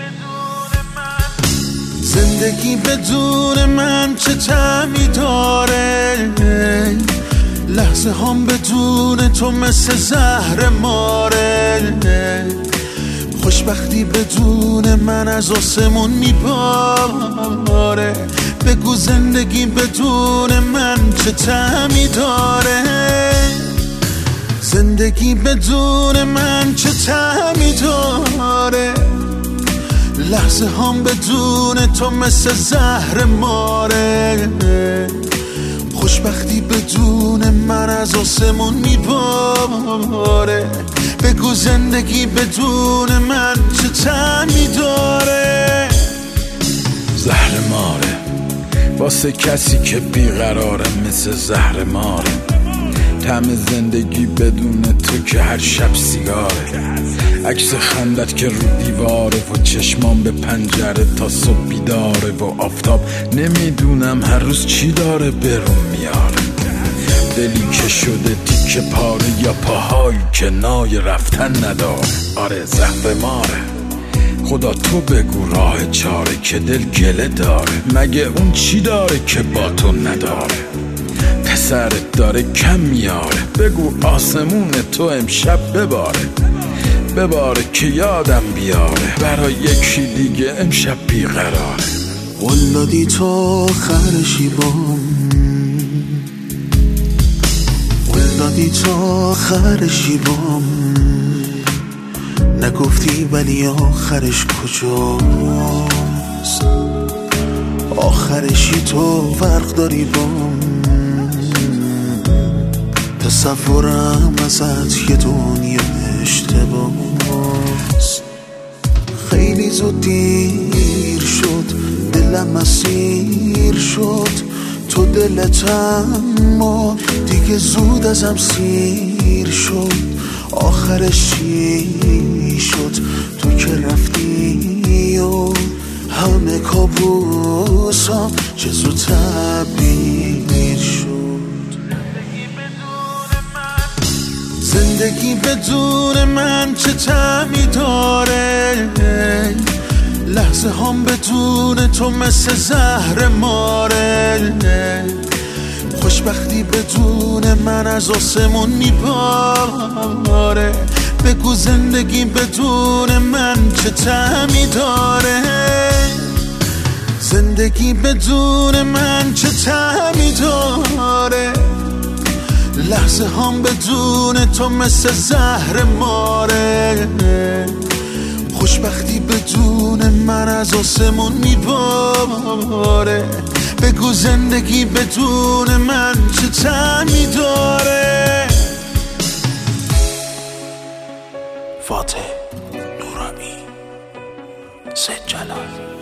زندگی بدون من چه طعمی داره، لحظه هم بدون تو مثل زهر ماره، خوشبختی بدون من از آسمون میباره. بگو زندگی بدون من چه طعمی داره، زندگی بدون من چه طعمی داره، لحظه هم بدون تو مثل زهر ماره، خوشبختی بدون من از آسمون میباره. بگو زندگی بدون من چه طعمی داره. زهر ماره واسه کسی که بیقراره، مثل زهر ماره. طعم زندگی بدون تو که هر شب سیگاره، عکس خندت که رو دیواره و چشمان به پنجره تا صبح بیداره، و آفتاب نمیدونم هر روز چی داره برون میاره. دلی که شده تیکه پاره یا پاهایی که نای رفتن نداره. آره زهر ماره، خدا تو بگو راه چاره که دل گله داره. مگه اون چی داره که با تو نداره؟ پسرت داره کم میاره، بگو آسمون تو امشب بباره که یادم بیاره. برای یکی دیگه امشب بیقراره. قول دادی تو آخرشی بام، قول دادی تو آخرشی بام، نگفتی ولی آخرش کجاست؟ آخرشی تو فرق داری بام، تصورم ازت یه دنیا اشتباس. خیلی زود دیر شد، دلم اسیر شد تو دلت، اما دیگه زود ازم سیر شد. آخرش چی شد تو که رفتی و همه کابوسام چه زود تبدیل شد. زندگی بدون من چه طعمی داره، لحظه هم بدون تو مثل زهر ماره، خوشبختی بدون من از آسمون میباره. بگو زندگی بدون من چه طعمی داره، زندگی بدون من چه طعمی داره، لحظه هم بدون تو مثل زهر ماره، خوشبختی بدون من از آسمون میباره. بگو زندگی بدون من چه طعمی داره. فاتح نورانی، سید جلال.